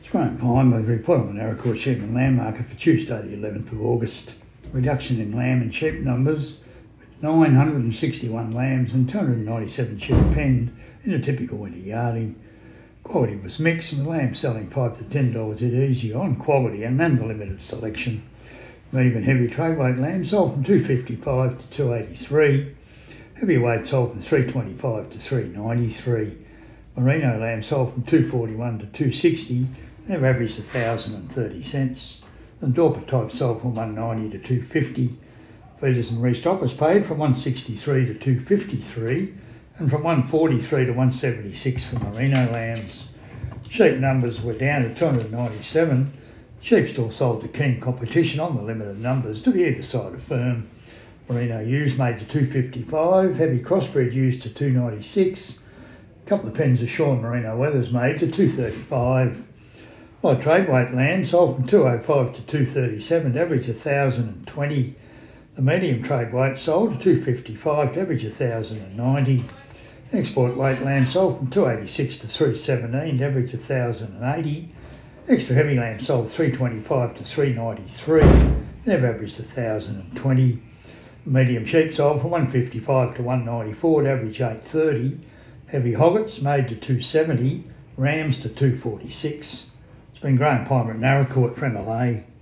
Graham Pine with a report on the Naracoorte sheep and lamb market for Tuesday the 11th of August. Reduction in lamb and sheep numbers with 961 lambs and 297 sheep penned in a typical winter yarding. Quality was mixed with lambs selling $5 to $10 head easy on quality and then the limited selection. Medium and heavy trade weight lamb sold from $255 to $283. Heavyweight sold from $325 to $393. Merino lamb sold from $241 to $260. They've averaged $1,030. And Dorper type sold from $190 to $250. Feeders and restockers paid from $163 to $253 and from $143 to $176 for merino lambs. Sheep numbers were down to 297. Sheep still sold to keen competition on the limited numbers to the either side of firm. Merino ewes made to $255, heavy crossbred ewes to $296. A couple of pens of shorn merino wethers made to $235. Light trade weight lamb sold from $205 to $237 to average $1,020. The medium trade weight sold to $255 to average $1,090. Export weight lamb sold from $286 to $317 to average $1,080. Extra heavy lamb sold $325 to $393. They've averaged $1,020. Medium sheep sold from $155 to $194 to average $830. Heavy hoggets made to $270. Rams to $246. It's been Graham Pine at Naracoorte for MLA.